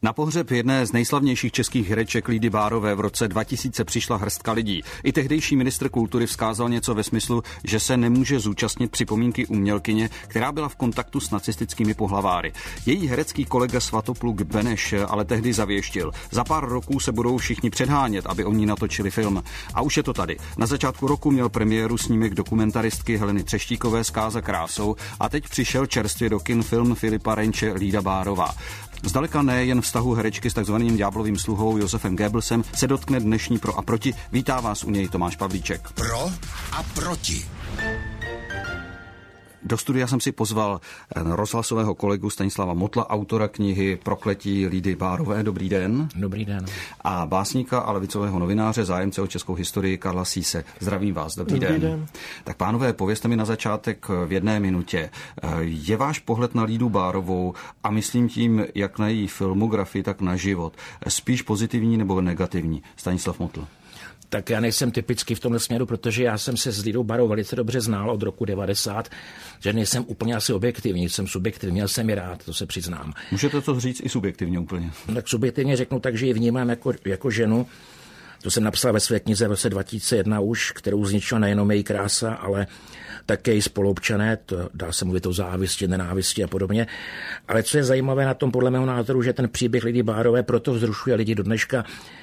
Na pohřeb jedné z nejslavnějších českých hereček Lidy Bárové v roce 2000 přišla hrstka lidí. I tehdejší ministr kultury vzkázal něco ve smyslu, že se nemůže zúčastnit připomínky umělkyně, která byla v kontaktu s nacistickými pohlaváry. Její herecký kolega Svatopluk Beneš ale tehdy zavěštil. Za pár roků se budou všichni předhánět, aby o ní natočili film. A už je to tady. Na začátku roku měl premiéru snímek dokumentaristky Heleny Třeštíkové Zkáza krásou a teď přišel čerstvě do kin film Filipa Renče Lida Bárová. Zdaleka ne jen vztahu herečky s takzvaným ďáblovým sluhou Josefem Goebbelsem se dotkne dnešní Pro a proti. Vítá vás u něj Tomáš Pavlíček. Pro a proti. Do studia jsem si pozval rozhlasového kolegu Stanislava Motla, autora knihy Prokletí Lidy Bárové. Dobrý den. Dobrý den. A básníka a levicového novináře, zájemce o českou historii Karla Síse. Zdravím vás. Dobrý den. Tak pánové, povězte mi na začátek v jedné minutě. Je váš pohled na Lidu Bárovou a myslím tím jak na její filmografii, tak na život spíš pozitivní nebo negativní? Stanislav Motl. Tak já nejsem typický v tomhle směru, protože já jsem se s Lidou Bárovou velice dobře znal od roku 90, že nejsem úplně asi objektivní, jsem subjektivní, měl jsem ji rád, to se přiznám. Můžete to říct i subjektivně úplně? Tak subjektivně řeknu tak, že ji vnímám jako ženu. To jsem napsal ve své knize v roce 2001 už, kterou zničila nejenom její krása, ale také její spoluobčané, to dá se mluvit o závisti, nenávisti a podobně. Ale co je zajímavé na tom podle mého názoru, že ten příběh Lidy Bárové proto vzrušuje lidi do dneška,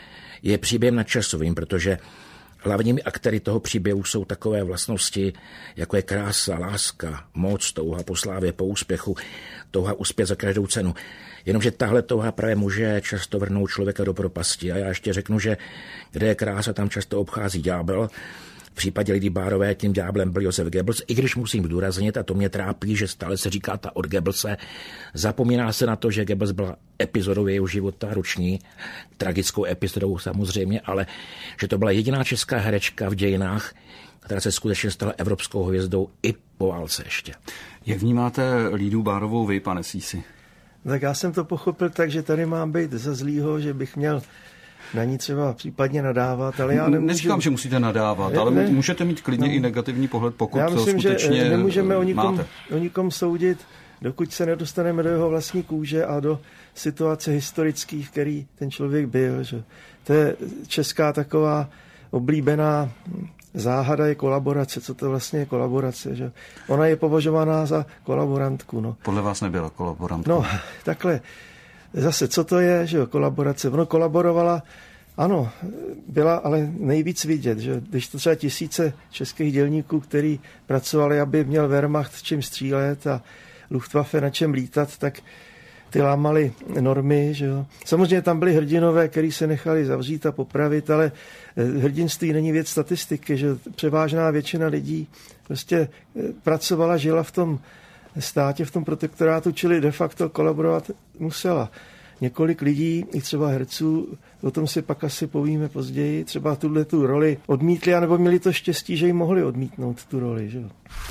je příběhem nadčasovým, protože hlavními aktéry toho příběhu jsou takové vlastnosti, jako je krása, láska, moc, touha po slávě, po úspěchu, touha uspět za každou cenu. Jenomže tahle touha právě může často vrhnout člověka do propasti. A já ještě řeknu, že kde je krása, tam často obchází ďábel. V případě Lidy Bárové tím ďáblem byl Josef Goebbels, i když musím zdůraznit, a to mě trápí, že stále se říká ta od Goebbelse, zapomíná se na to, že Goebbels byla epizodou jeho života, ruční, tragickou epizodou samozřejmě, ale že to byla jediná česká herečka v dějinách, která se skutečně stala evropskou hvězdou i po válce ještě. Jak vnímáte Lidu Bárovou vy, pane Sísi? Tak já jsem to pochopil tak, že tady mám být za zlýho, že bych měl na ní třeba případně nadávat, ale já nemůžu. Neříkám, že musíte nadávat, ale můžete mít klidně i negativní pohled, pokud já myslím, to skutečně že nemůžeme máte. o nikom soudit, dokud se nedostaneme do jeho vlastní kůže a do situace historických, který ten člověk byl. Že? To je česká taková oblíbená záhada je kolaborace. Co to vlastně je kolaborace? Že? Ona je považovaná za kolaborantku. No. Podle vás nebyla kolaborantku? No, takhle. Zase, co to je, že jo, kolaborace? Ono kolaborovala, ano, byla ale nejvíc vidět, že když to třeba tisíce českých dělníků, kteří pracovali, aby měl Wehrmacht čím střílet a Luftwaffe na čem lítat, tak ty lámali normy, že jo. Samozřejmě tam byli hrdinové, kteří se nechali zavřít a popravit, ale hrdinství není věc statistiky, že převážná většina lidí prostě pracovala, žila v tom státě, v tom protektorátu, čili de facto kolaborovat musela. Několik lidí, i třeba herců, o tom si pak asi povíme později, třeba tu roli odmítli, anebo měli to štěstí, že ji mohli odmítnout tu roli. Že?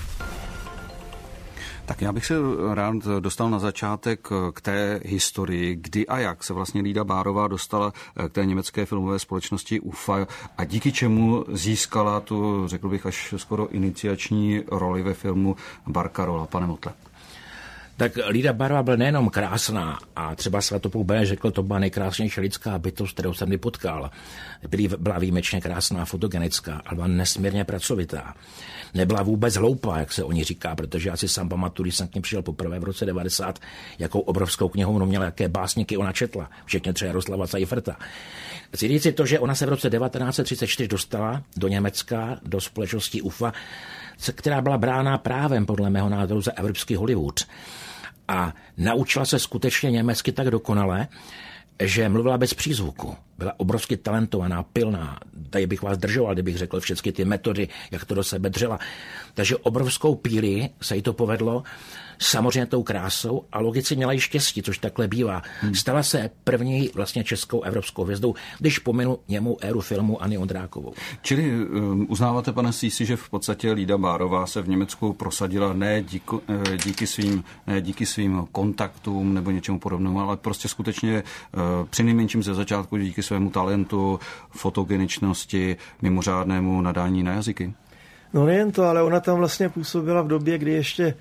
Tak já bych se rád dostal na začátek k té historii, kdy a jak se vlastně Lida Bárová dostala k té německé filmové společnosti UFA a díky čemu získala tu, řekl bych, až skoro iniciační roli ve filmu Barcarola. Pane Motle. Tak Lida Bárová byla nejenom krásná a třeba Svatopluk Beneš řekl, to byla nejkrásnější lidská bytost, kterou jsem potkal. Byla výjimečně krásná, fotogenická, ale byla nesmírně pracovitá. Nebyla vůbec hloupá, jak se o ní říká, protože já si sám pamatuju, když jsem k ní přišel poprvé v roce 90, jakou obrovskou knihovnu měla, jaké básníky ona četla, včetně třeba Jaroslava Seiferta. Chci říct si to, že ona se v roce 1934 dostala do Německa, do společnosti UFA, která byla brána právem, podle mého názoru, za evropský Hollywood. A naučila se skutečně německy tak dokonale, že mluvila bez přízvuku. Byla obrovsky talentovaná, pilná. Tady bych vás držoval, kdybych řekl všechny ty metody, jak to do sebe dřela. Takže obrovskou píli se jí to povedlo, samozřejmě tou krásou a logicky měla i štěstí, což takhle bývá. Stala se první vlastně českou evropskou hvězdou, když pominu němou éru filmu Anny Ondrákovou. Čili uznáváte, pane Sísi, že v podstatě Lida Bárová se v Německu prosadila ne díky svým kontaktům nebo něčemu podobnému, ale prostě skutečně přinejmenším ze začátku díky svému talentu, fotogeničnosti, mimořádnému nadání na jazyky? No nejen to, ale ona tam vlastně působila v době, kdy ještě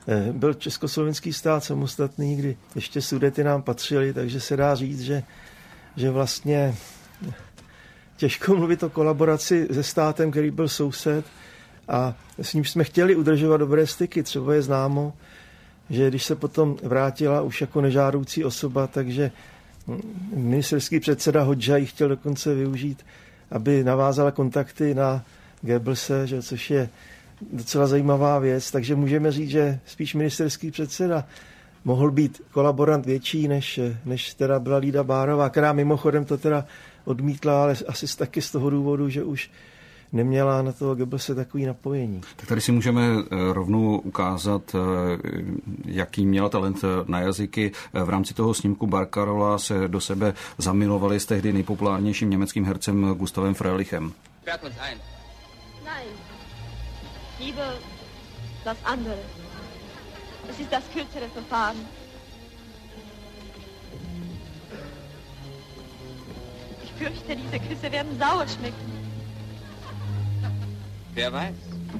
byl československý stát samostatný, kdy ještě Sudety nám patřily, takže se dá říct, že vlastně těžko mluvit o kolaboraci se státem, který byl soused a s ním jsme chtěli udržovat dobré styky. Třeba je známo, že když se potom vrátila už jako nežádoucí osoba, takže ministerský předseda Hodža ji chtěl dokonce využít, aby navázala kontakty na Goebbelse, že, což je docela zajímavá věc. Takže můžeme říct, že spíš ministerský předseda mohl být kolaborant větší, než teda byla Lída Bárová, která mimochodem to teda odmítla, ale asi taky z toho důvodu, že už neměla na toho Goebbelse takový napojení. Tak tady si můžeme rovnou ukázat, jaký měla talent na jazyky. V rámci toho snímku Barcarola se do sebe zamilovali s tehdy nejpopulárnějším německým hercem Gustavem Frelichem. Nein, lieber das andere. Es ist das kürzere Verfahren. Ich fürchte, diese Küsse werden sauer schmecken. Wer weiß.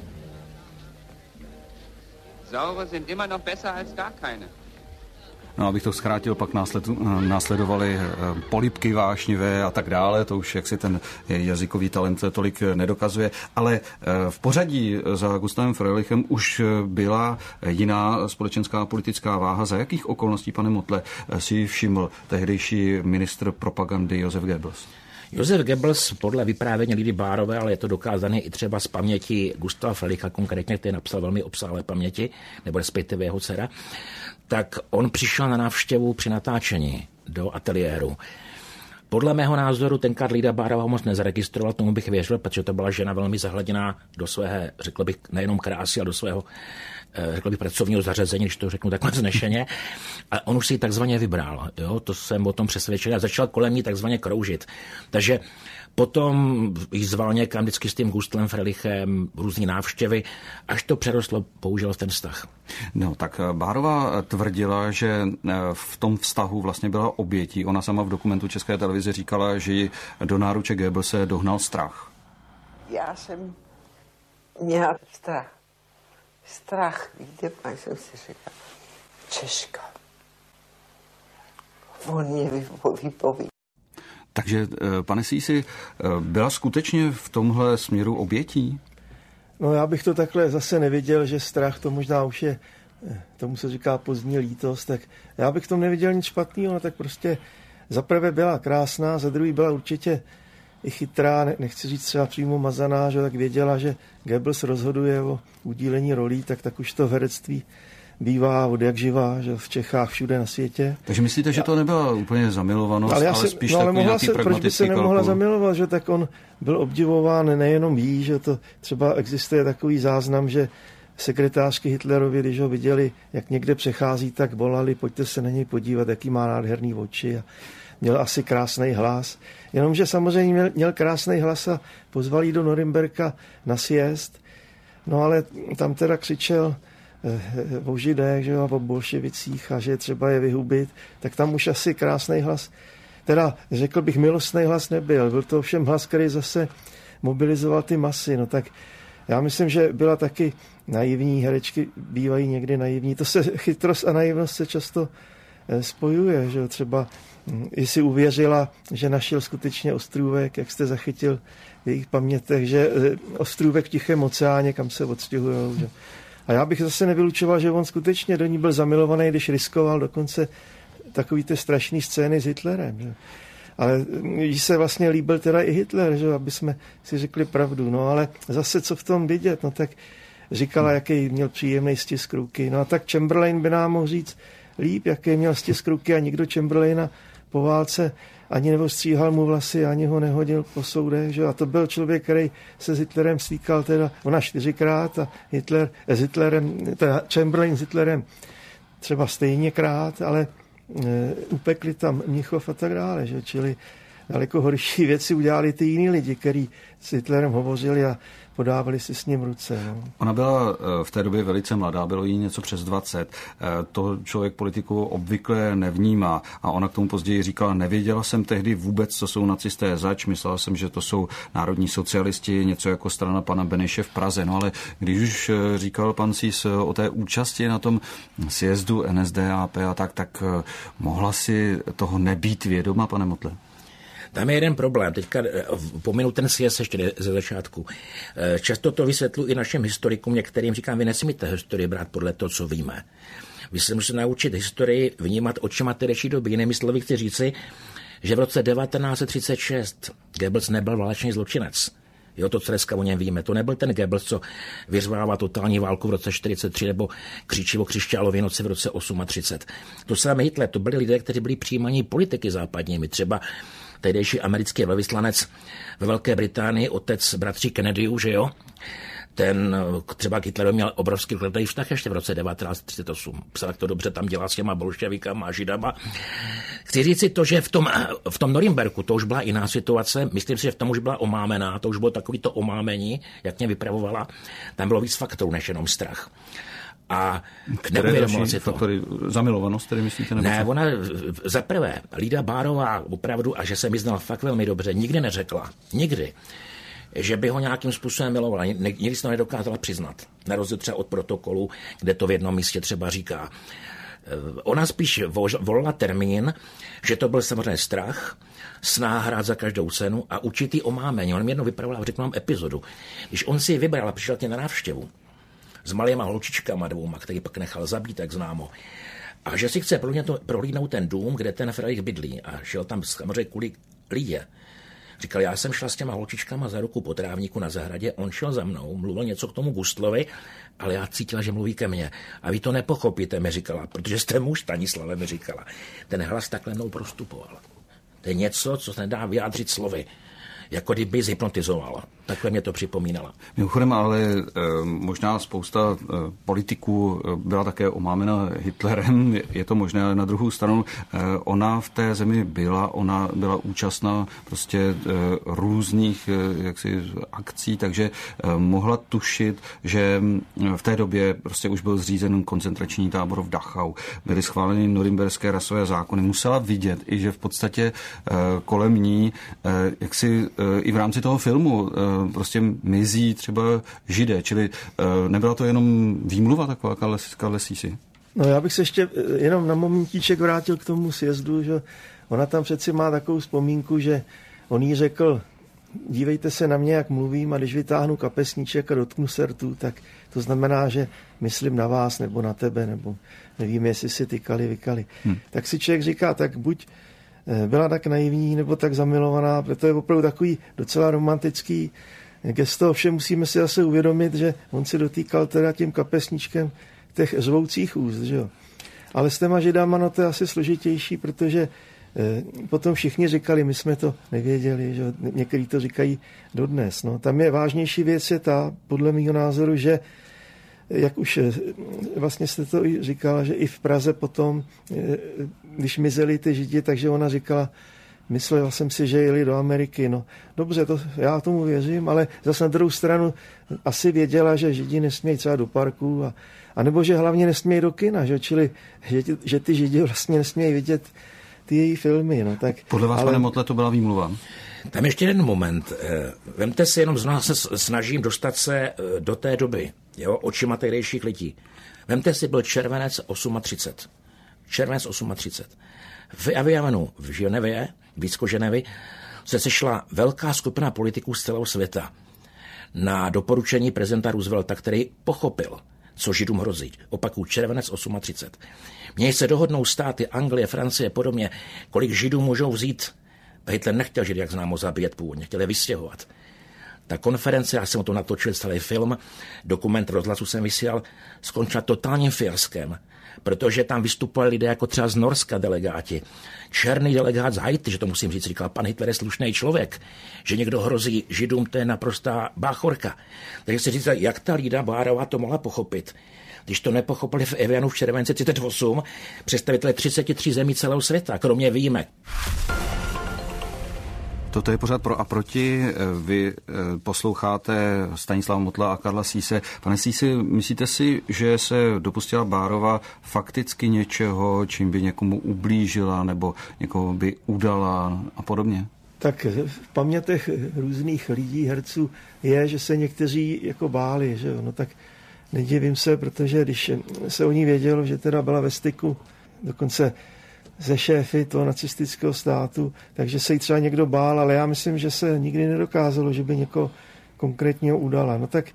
Saure sind immer noch besser als gar keine. No, abych to zkrátil, pak následovaly polibky vášnivé a tak dále, to už jaksi ten jazykový talent tolik nedokazuje, ale v pořadí za Gustavem Frelichem už byla jiná společenská a politická váha. Za jakých okolností, pane Motle, si všiml tehdejší ministr propagandy Josef Goebbels? Josef Goebbels podle vyprávění Lidy Bárové, ale je to dokázané i třeba z paměti Gustava Frelicha, konkrétně, který napsal velmi obsáhlé paměti, nebo respektive jeho dcera, tak on přišel na návštěvu při natáčení do ateliéru. Podle mého názoru tenkrát Lida Bárová moc nezaregistroval, tomu bych věřil, protože to byla žena velmi zahleděná do svého, řekl bych, nejenom krásy, ale do svého, řekl bych, pracovního zařazení, když to řeknu takhle vznešeně. A on už si ji takzvaně vybral, jo? To jsem o tom přesvědčený a začal kolem ní takzvaně kroužit. Takže potom jí zval někam vždycky s tím Gustavem Frelichem různý návštěvy, až to přerostlo, použil ten vztah. No, tak Bárová tvrdila, že v tom vztahu vlastně byla obětí. Ona sama v dokumentu České televize říkala, že ji do náruče Goebbelse dohnal strach. Já jsem měla strach. Strach, víte, pak jsem si říkala, Češka, on mě vypoví. Takže, pane Sísi, byla skutečně v tomhle směru obětí? No, já bych to takhle zase neviděl, že strach to možná už je, tomu se říká pozdní lítost, tak já bych v tom neviděl nic špatného, no tak prostě za prvé byla krásná, za druhý byla určitě i chytrá, nechci říct třeba přímo mazaná, že tak věděla, že Goebbels rozhoduje o udílení rolí, tak už to v herectví bývá od jak živá, že v Čechách, všude na světě. Takže myslíte, že to nebyla úplně zamilovanost, ale spíš takový nějaký pragmatický proč by se nemohla zamilovat, že tak on byl obdivován nejenom jí, že to třeba existuje takový záznam, že sekretářky Hitlerovi, když ho viděli, jak někde přechází, tak volali, pojďte se na něj podívat, jaký má nádherný oči a měl asi krásný hlas. Jenomže samozřejmě měl krásný hlas a pozvali do Norimberka na sjezd, no ale tam teda křičel o Židech, že, a o bolševicích a že třeba je vyhubit, tak tam už asi krásný hlas, teda řekl bych milostný hlas nebyl, byl to ovšem hlas, který zase mobilizoval ty masy, no tak já myslím, že byla taky naivní, herečky bývají někdy naivní, to se chytrost a naivnost se často spojuje, že třeba jestli uvěřila, že našel skutečně ostrůvek, jak jste zachytil v jejich pamětech, že ostrůvek v Tichém oceáně, kam se odstěhujou, že. A já bych zase nevylučoval, že on skutečně do ní byl zamilovaný, když riskoval dokonce takový ty strašný scény s Hitlerem. Že? Ale jí se vlastně líbil teda i Hitler, že? Aby jsme si řekli pravdu. No ale zase co v tom vidět? No tak říkala, jaký měl příjemný stisk ruky. No a tak Chamberlain by nám mohl říct líp, jaký měl stisk ruky a nikdo Chamberlaina po válce ani neostříhal mu vlasy, ani ho nehodil po soudech, že? A to byl člověk, který se s Hitlerem stýkal teda ona 4krát a Hitler s Hitlerem, teda Chamberlain s Hitlerem třeba stejněkrát, ale upekli tam Mnichov a tak dále, že? Čili daleko horší věci udělali ty jiní lidi, kteří s Hitlerem hovořili a podávali si s ním ruce. No. Ona byla v té době velice mladá, bylo jí něco přes 20. To člověk politiku obvykle nevnímá a ona k tomu později říkala, nevěděla jsem tehdy vůbec, co jsou nacisté zač, myslela jsem, že to jsou národní socialisti, něco jako strana pana Beneše v Praze. No ale když už říkal pan Sýs o té účasti na tom sjezdu NSDAP a tak mohla si toho nebýt vědoma, pane Motle? Tam je jeden problém. Teďka pominu ten sjezd ještě ze začátku. Často to vysvětluji i našim historikům, některým říkám, vy nesmíte historii brát podle toho, co víme. Vy se musíte naučit historii vnímat očima tehdejší doby. Jinými slovy chci říci, že v roce 1936 Goebbels nebyl válečný zločinec. Jo, to, co dneska o něm víme. To nebyl ten Goebbels, co vyřvával totální válku v roce 1943 nebo křičí o křišťálově noci v roce 1938. To samé Hitler, to byli lidé, kteří byli přijímaní politiky západními. Třeba tehdejší americký velvyslanec ve Velké Británii, otec bratří Kennedyů, že jo? Ten třeba Hitler měl obrovský kladný vztah ještě v roce 1938. Psal, jak to dobře tam dělá s těma bolševikama a židama. Chci říct si to, že v tom Norimberku to už byla jiná situace. Myslím si, že v tom už byla omámená. To už bylo takový to omámení, jak mě vypravovala. Tam bylo víc faktorů než jenom strach. A neuvědomila si to. Faktory, zamilovanost, tedy myslíte? Nebo ne, ona za prvé, Lída Bárová opravdu, a že se mi znal fakt velmi dobře, nikdy neřekla, nikdy, že by ho nějakým způsobem milovala. Nikdy se to nedokázala přiznat. Na rozdíl třeba od protokolu, kde to v jednom místě třeba říká. Ona spíš volila termín, že to byl samozřejmě strach, snaha hrát za každou cenu a určitý omámení. On mi jednou vypravoval, řeknu vám epizodu. Když on si ji vybral a přišel tě na návštěvu s malýma holčičkama dvouma, který pak nechal zabít, tak známo. A že si chce prohlídnout ten dům, kde ten Fredrik bydlí. A šel tam samozřejmě kvůli Lídě. Říkal, já jsem šla s těma holčičkama za ruku po trávníku na zahradě, on šel za mnou, mluvil něco k tomu Gustlovi, ale já cítila, že mluví ke mně. A vy to nepochopíte, mi říkala, protože jste muž, Stanislave mi říkala. Ten hlas takhle mnou prostupoval. To je něco, co se nedá vyjádřit slovy. Jako kdyby zhypnotizovala. Takhle mě to připomínala. Mimochodem, ale možná spousta politiků byla také omámena Hitlerem. Je to možné, ale na druhou stranu ona v té zemi ona byla účastná prostě různých jaksi akcí, takže mohla tušit, že v té době prostě už byl zřízen koncentrační tábor v Dachau. Byly schváleny norimberské rasové zákony. Musela vidět i, že v podstatě kolem ní jaksi i v rámci toho filmu prostě mizí třeba Židé, čili nebyla to jenom výmluva taková Karle Sýsy? No já bych se ještě jenom na momentíček vrátil k tomu sjezdu, že ona tam přeci má takovou vzpomínku, že on jí řekl, dívejte se na mě, jak mluvím, a když vytáhnu kapesníček a dotknu se rtu, tak to znamená, že myslím na vás nebo na tebe, nebo nevím, jestli si tykali, vykali. Tak si člověk říká, tak buď byla tak naivní nebo tak zamilovaná, protože je opravdu takový docela romantický gesto. Ovšem musíme si zase uvědomit, že on si dotýkal teda tím kapesníčkem těch řvoucích úst, že jo. Ale s těma Židama, no to je asi složitější, protože potom všichni říkali, my jsme to nevěděli, že někteří to říkají dodnes. No. Tam je vážnější věc je ta, podle mého názoru, že jak už vlastně jste to i říkala, že i v Praze potom, když mizeli ty Židi, takže ona říkala, myslela jsem si, že jeli do Ameriky. No dobře, to, já tomu věřím, ale zase na druhou stranu asi věděla, že Židi nesmějí třeba do parku, a nebo že hlavně nesmějí do kina, že? Čili že ty Židi vlastně nesmějí vidět ty její filmy. No, tak, podle vás, pane Motle, to byla výmluva? Tam ještě jeden moment. Vemte si, jenom znovu se snažím dostat se do té doby, jo, očima tehdejších lidí. Vemte si, byl červenec 38. Červenec 38. V Avignonu v Ženevě, blízko Ženevy, se sešla velká skupina politiků z celého světa na doporučení prezidenta Roosevelta, který pochopil, co Židům hrozí. Opakuju, červenec 38. Měli se dohodnou státy, Anglie, Francie, podobně, kolik Židů můžou vzít. Hitler nechtěl Židy, jak známo, zabíjet původně, chtěl je vystěhovat. Ta konference, já jsem o to natočil celý film, dokument rozhlasu jsem vysílal, skončila totálním fiaskem, protože tam vystupovali lidé jako třeba z Norska delegáti. Černý delegát z Haiti, že to musím říct, říkal, pan Hitler je slušný člověk, že někdo hrozí Židům, to je naprostá báchorka. Takže si říct, jak ta Lída Bárová to mohla pochopit. Když to nepochopili v Avignonu v červenci 38, představitelé 33 zemí celého světa, kromě výjimek. Toto je pořád pro a proti. Vy posloucháte Stanislava Motla a Karla Síse. Pane Sísi, myslíte si, že se dopustila Bárova fakticky něčeho, čím by někomu ublížila nebo někoho by udala a podobně? Tak v pamětech různých lidí, herců je, že se někteří jako báli, že jo? No tak nedivím se, protože když se o ní vědělo, že teda byla ve styku dokonce ze šéfy toho nacistického státu, takže se jí třeba někdo bál, ale já myslím, že se nikdy nedokázalo, že by někoho konkrétního udala. No tak,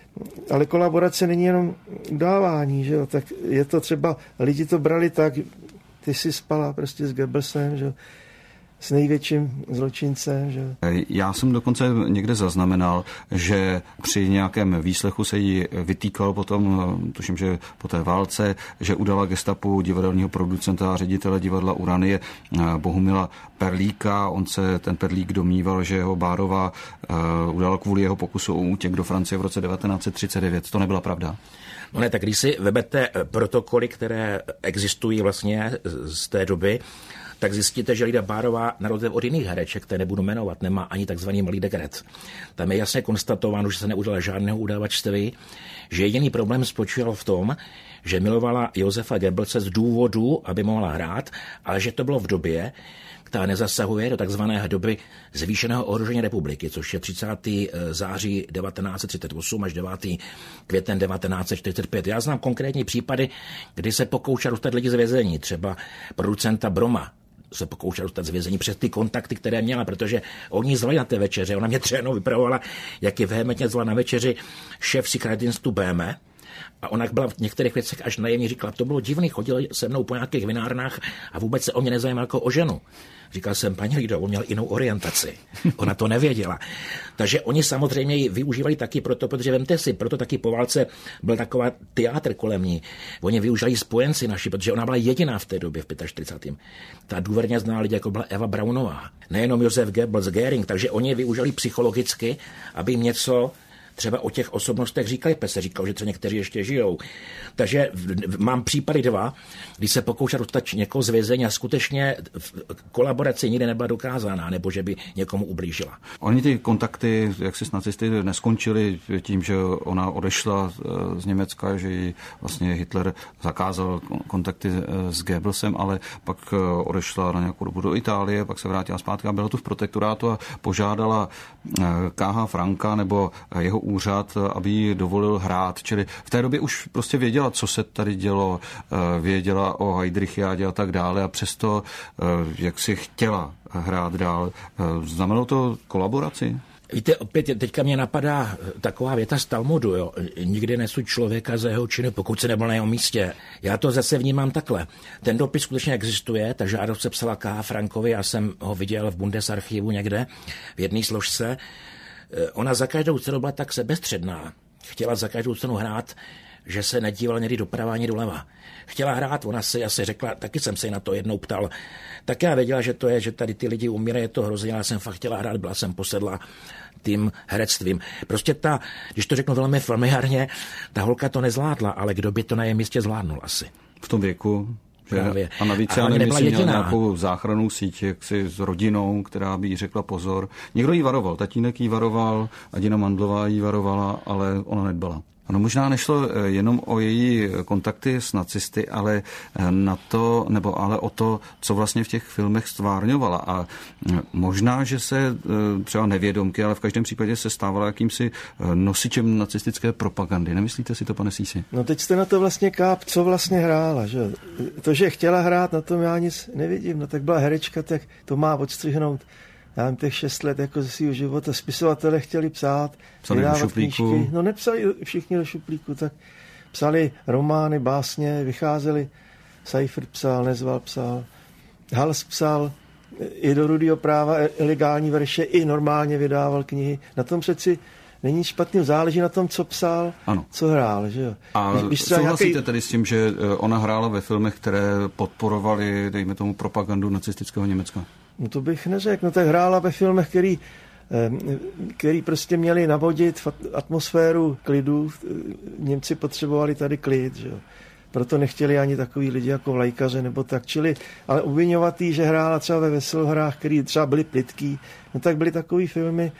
ale kolaborace není jenom udávání, že jo? Tak je to třeba, lidi to brali tak, ty si spala prostě s Goebbelsem, že jo? S největším zločincem. Že? Já jsem dokonce někde zaznamenal, že při nějakém výslechu se jí vytýkal potom, tuším, že po té válce, že udala gestapu divadelního producenta a ředitele divadla Uranie Bohumila Perlíka. On se ten Perlík domníval, že ho Bárová udala kvůli jeho pokusu o útěk do Francie v roce 1939. To nebyla pravda? No ne, tak když si vezmete protokoly, které existují vlastně z té doby, tak zjistíte, že Lida Bárová, na rozdíl od jiných hereček, které nebudu jmenovat, nemá ani takzvaný malý dekret. Tam je jasně konstatováno, že se neudala žádného udávačství, že jediný problém spočíval v tom, že milovala Josefa Goebbelse z důvodu, aby mohla hrát, ale že to bylo v době, která nezasahuje do takzvané doby zvýšeného ohrožení republiky, což je 30. září 1938 až 9. květen 1945. Já znám konkrétní případy, kdy se pokoušel dostat lidi z vězení, třeba producenta Broma se pokoušel dostat z vězení přes ty kontakty, které měla, protože oni zvali na té večeře. Ona mě třeba vypravovala, jak je vehementně zvala na večeři šéf Secret Institutu BM. A ona byla v některých věcech až najemně říkala, to bylo divný, chodil se mnou po nějakých vinárnách a vůbec se o mě nezajímal jako o ženu. Říkal jsem, paní Lido, on měl jinou orientaci. Ona to nevěděla. Takže oni samozřejmě ji využívali taky proto, protože vemte si, proto taky po válce byl taková teátr kolem ní. Oni využívali spojenci naši, protože ona byla jediná v té době v 45. Ta důvěrně zná lidi, jako byla Eva Braunová. Nejenom Josef Goebbels, Göring, takže oni ji využívali psychologicky, aby jim něco třeba o těch osobnostech říkali, se říkal, že třeba někteří ještě žijou. Takže mám případy 2, kdy se pokoušel dostat někoho z vězení a skutečně kolaborace nikdy nebyla dokázána, nebo že by někomu ublížila. Oni ty kontakty, jak si s nacisty, neskončily tím, že ona odešla z Německa, že ji vlastně Hitler zakázal kontakty s Goebbelsem, ale pak odešla na nějakou dobu do Itálie, pak se vrátila zpátky a byla tu v protektorátu a požádala K.H. Franka nebo jeho úřad, aby jí dovolil hrát. Čili v té době už prostě věděla, co se tady dělo, věděla o Heydrichiádě a tak dále a přesto, jak si chtěla hrát dál. Znamenalo to kolaboraci? Víte, opět teďka mě napadá taková věta z Talmudu, jo. Nikdy nesuď člověka za jeho činy, pokud se nebyl na jeho místě. Já to zase vnímám takhle. Ten dopis skutečně existuje, ta žádost se psala K. Frankovi, já jsem ho viděl v Bundesarchivu někde, v jedné složce. Ona za každou cenu byla tak sebestředná. Chtěla za každou cenu hrát, že se nedívala někdy doprava ani doleva. Chtěla hrát, ona si asi řekla, taky jsem se na to jednou ptal, tak já věděla, že to je, že tady ty lidi umírají, je to hrozně, já jsem fakt chtěla hrát, byla jsem posedla tím herectvím. Prostě když to řeknu velmi familiárně, ta holka to nezvládla, ale kdo by to na jejím místě zvládnul asi. V tom věku. Právě. A navíc já nevím, jestli měl nějakou záchrannou síť, jaksi s rodinou, která by jí řekla pozor. Někdo jí varoval, tatínek jí varoval, Adina Mandlová jí varovala, ale ona nedbala. Ono možná nešlo jenom o její kontakty s nacisty, ale ale o to, co vlastně v těch filmech stvárňovala. A možná, že se třeba nevědomky, ale v každém případě se stávala jakýmsi nosičem nacistické propagandy. Nemyslíte si to, pane Sísi? No teď jste na to vlastně káp, co vlastně hrála. Že? To, že chtěla hrát, na tom já nic nevidím. No tak byla herečka, tak to má odstřihnout. Já mám těch 6 let jako ze svého života. Spisovatelé chtěli psát, vydávat knížky. No nepsali všichni do šuplíku, tak psali romány, básně, vycházeli. Seifert psal, Nezval psal, Hals psal, i do Rudého práva ilegální verše, i normálně vydával knihy. Na tom přeci není špatný, záleží na tom, co psal, ano. Co hrál. Že jo? A souhlasíte tedy s tím, že ona hrála ve filmech, které podporovaly, dejme tomu, propagandu nacistického Německa? No to bych neřekl. No tak hrála ve filmech, který prostě měli navodit atmosféru klidu. Němci potřebovali tady klid. Že jo? proto nechtěli ani takový lidi jako Vlajkaře nebo tak. Čili, ale obviňovat jí, že hrála třeba ve veselohrách, který třeba byly plytký, no tak byly takový filmy.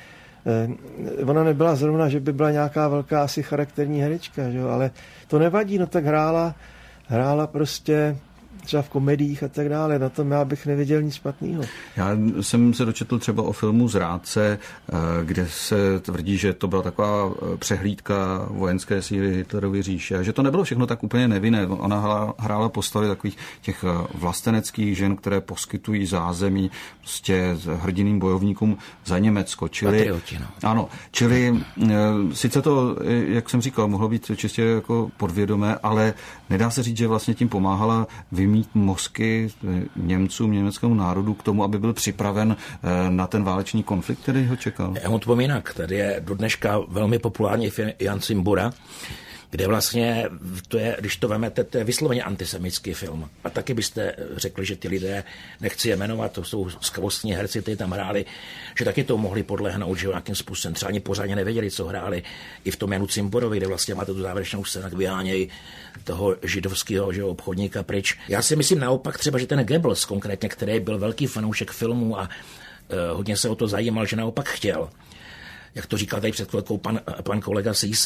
Ona nebyla zrovna, že by byla nějaká velká asi charakterní herečka, že jo? Ale to nevadí, no tak hrála prostě třeba v komediích a tak dále. Na tom já bych nevěděl nic špatného. Já jsem se dočetl třeba o filmu Zrádce, kde se tvrdí, že to byla taková přehlídka vojenské síly Hitlerovy říše, že to nebylo všechno tak úplně nevinné. Ona hrála postavy takových těch vlasteneckých žen, které poskytují zázemí prostě hrdinným bojovníkům za Německo. Patrioti, no. Ano, čili sice to, jak jsem říkal, mohlo být čistě jako podvědomé, ale nedá se říct, že vlastně tím pomáhala vymít mozky Němcům, německému národu k tomu, aby byl připraven na ten válečný konflikt, který ho čekal. Helmut Pomínak, tady je do dneška velmi populární film Jan Cimbura, kde vlastně, to je, když to vemete, to je vysloveně antisemický film. A taky byste řekli, že ty lidé, nechci je jmenovat, to jsou skvostní herci, kteří tam hráli, že taky to mohli podlehnout, že nějakým způsobem třeba ani pořádně nevěděli, co hráli. I v tom Janu Cimburovi, kde vlastně máte tu závěrečnou scénu, jak vyhánějí toho židovského, že, obchodníka pryč. Já si myslím naopak třeba, že ten Goebbels konkrétně, který byl velký fanoušek filmů a hodně se o to zajímal, že naopak chtěl, jak to říkal tady před chvilkou pan kolega Sís,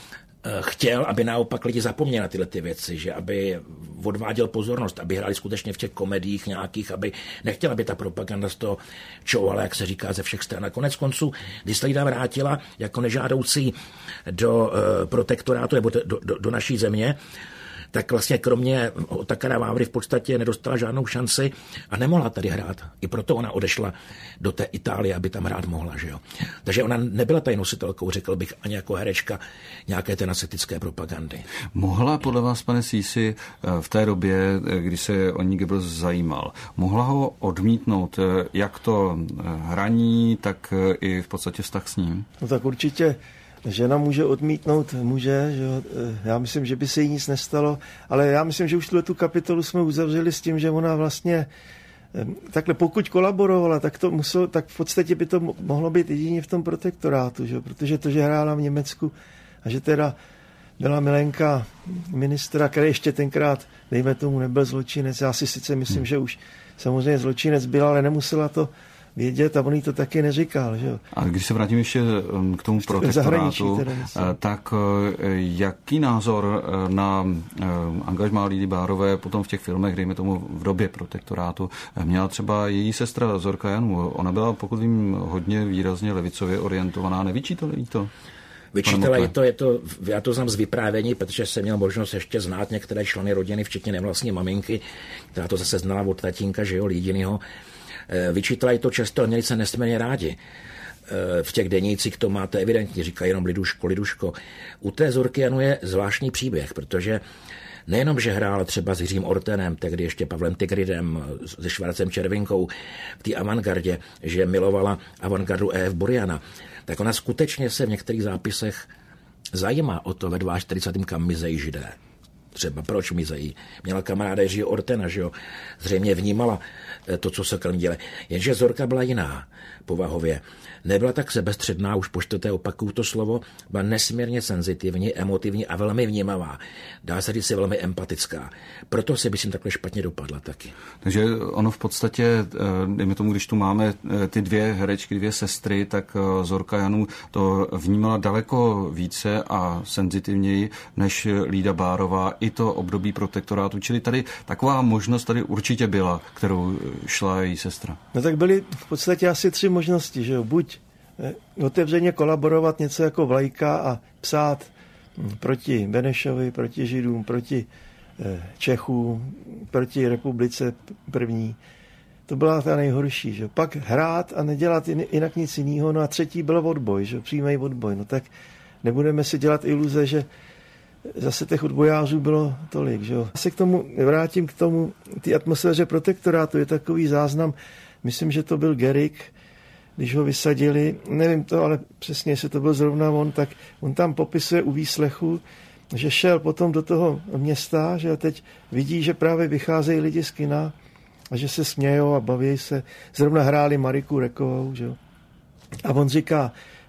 chtěl, aby naopak lidi zapomněli na tyhle ty věci, že aby odváděl pozornost, aby hráli skutečně v těch komediích nějakých, aby nechtěl, aby ta propaganda z toho čouhala, jak se říká, ze všech stran. A konec konců, když se lidé vrátila jako nežádoucí do protektorátu nebo do naší země, tak vlastně kromě Otakara Vávry v podstatě nedostala žádnou šanci a nemohla tady hrát. I proto ona odešla do té Itálie, aby tam hrát mohla. Že jo? Takže ona nebyla tady nositelkou, řekl bych, ani jako herečka nějaké té nacistické propagandy. Mohla podle vás, pane Sísi, v té době, kdy se o ní Goebbels zajímal, mohla ho odmítnout jak to hraní, tak i v podstatě vztah s ním? No tak určitě žena může odmítnout muže, že já myslím, že by se jí nic nestalo, ale já myslím, že už tu kapitolu jsme uzavřeli s tím, že ona vlastně takhle pokud kolaborovala, tak v podstatě by to mohlo být jedině v tom protektorátu, že? Protože to, že hrála v Německu a že teda byla milenka ministra, který ještě tenkrát, dejme tomu, nebyl zločinec. Já si sice myslím, že už samozřejmě zločinec byl, ale nemusela to vědět a on jí to taky neříkal. Že jo? A když se vrátím ještě k tomu protektorátu, tak jaký názor na angažmá Lidy Bárové potom v těch filmech, dejme tomu v době protektorátu, měla třeba její sestra Zorka Janů? Ona byla, pokud vím, hodně výrazně levicově orientovaná. Nevyčítali jí to? Vyčítala já to znám z vyprávění, protože jsem měl možnost ještě znát některé členy rodiny, včetně nevlastní maminky, která to zase znala od tatínka, že jo, Lídinýho. Vyčítali to často a měli se nesmírně rádi. V těch denících to máte evidentně, říkají jenom Liduško. U té Zorky Janu je zvláštní příběh, protože nejenom, že hrála třeba s Jiřím Ortenem, tehdy ještě Pavlem Tigridem, se Švarcem Červinkou v té avantgardě, že milovala avantgardu E.F. Buriana, tak ona skutečně se v některých zápisech zajímá o to ve 42. kam mizejí Židé. Třeba proč mizejí. Měla kamaráda Jiřího Ortena, že jo, zřejmě vnímala to, co se kolem děle. Jenže Zorka byla jiná povahově. Nebyla tak sebestředná, už po čtvrté opakuju to slovo, byla nesmírně senzitivní, emotivní a velmi vnímavá. Dá se říct, si velmi empatická. Proto si myslím takhle špatně dopadla taky. Takže ono v podstatě, dejme tomu, když tu máme ty dvě herečky, dvě sestry, tak Zorka Janů to vnímala daleko více a senzitivněji než Lída Bárová i to období protektorátu. Čili tady taková možnost tady určitě byla, kterou šla její sestra. No tak byly v podstatě asi 3 možnosti, že jo. Buď otevřeně kolaborovat něco jako Vlajka a psát proti Benešovi, proti Židům, proti Čechům, proti republice první. To byla ta nejhorší, že? Pak hrát a nedělat jinak nic jiného. No a třetí byl odboj, že? Přímý odboj. No tak nebudeme si dělat iluze, že zase těch odbojářů bylo tolik, že? Já se vrátím k tomu, ty atmosféře protektorátu. Je takový záznam, myslím, že to byl Gerig, když ho vysadili, nevím to, ale přesně, jestli to byl zrovna on, tak on tam popisuje u výslechu, že šel potom do toho města, že teď vidí, že právě vycházejí lidi z kina a že se smějou a baví se. Zrovna hráli Mariku Rekovou, že? A on říká,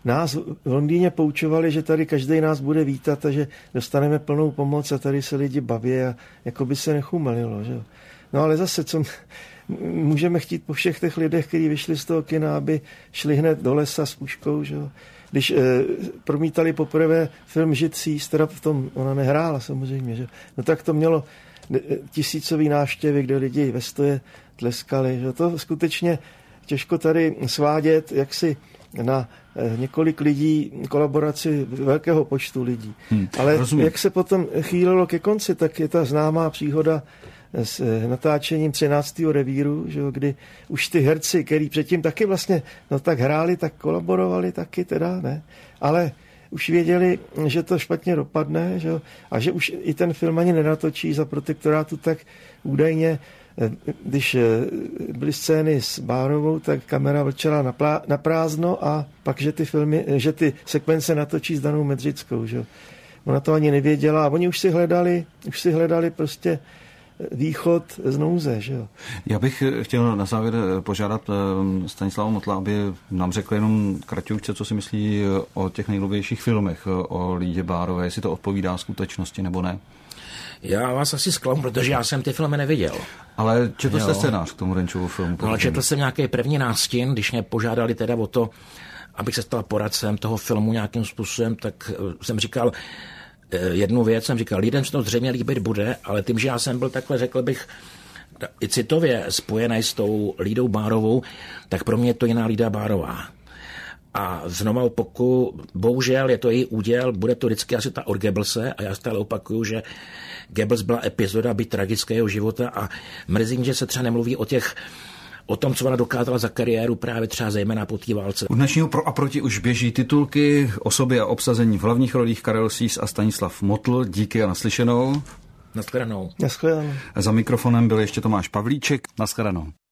nás v Londýně poučovali, že tady každý nás bude vítat a že dostaneme plnou pomoc a tady se lidi baví a jako by se nechumelilo. Že? No ale zase, co můžeme chtít po všech těch lidech, kteří vyšli z toho kina, aby šli hned do lesa s puškou, že? Když promítali poprvé film Žid, teda v tom ona nehrála samozřejmě, že? No tak to mělo tisícový návštěvy, kde lidi ve stoje tleskali. Že? To skutečně těžko tady svádět, jak si na několik lidí, kolaboraci velkého počtu lidí. Ale rozumím. Jak se potom chýlilo ke konci, tak je ta známá příhoda s natáčením 13. revíru, že, kdy už ty herci, který předtím taky vlastně tak hráli, tak kolaborovali taky teda, ne? Ale už věděli, že to špatně dopadne, že, a že už i ten film ani nenatočí za protektorátu, tak údajně, když byly scény s Bárovou, tak kamera vlčela na prázdno a pak, že ty sekvence natočí s Danou Medřickou, že. Ona to ani nevěděla a oni už si hledali prostě východ z nouze, že jo. Já bych chtěl na závěr požádat Stanislava Motla, aby nám řekl jenom kraťoučce, co si myslí o těch nejnovějších filmech o Lídě Bárové, jestli to odpovídá skutečnosti nebo ne. Já vás asi zklamu, protože já jsem ty filmy neviděl. Ale četl jste scénář k tomu Renčovu filmu? No, ale četl jsem nějaký první nástin, když mě požádali teda o to, abych se stal poradcem toho filmu nějakým způsobem, tak jsem říkal jednu věc, lidem se to zřejmě líbit bude, ale tím, že já jsem byl takhle, řekl bych, i citově spojený s tou Lídou Bárovou, tak pro mě je to jiná Lída Bárová. A znovu opakuju, bohužel je to její úděl, bude to vždycky asi ta od Goebbelse a já stále opakuju, že Goebbels byla epizoda byť tragického života a mrzí mě, že se třeba nemluví o tom, co ona dokázala za kariéru právě třeba zejména po té válce. U dnešního Pro a proti už běží titulky, osoby a obsazení v hlavních rolích Karel Sýs a Stanislav Motl. Díky a naslyšenou. Naschledanou. Naschledanou. Za mikrofonem byl ještě Tomáš Pavlíček. Naschledanou.